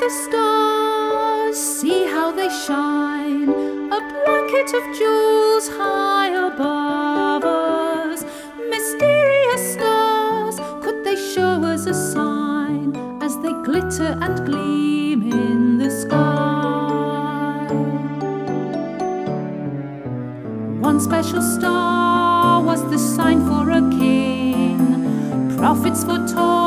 the stars, see how they shine, a blanket of jewels high above us. Mysterious stars, could they show us a sign as they glitter and gleam in the sky? One special star was the sign for a king. Prophets foretold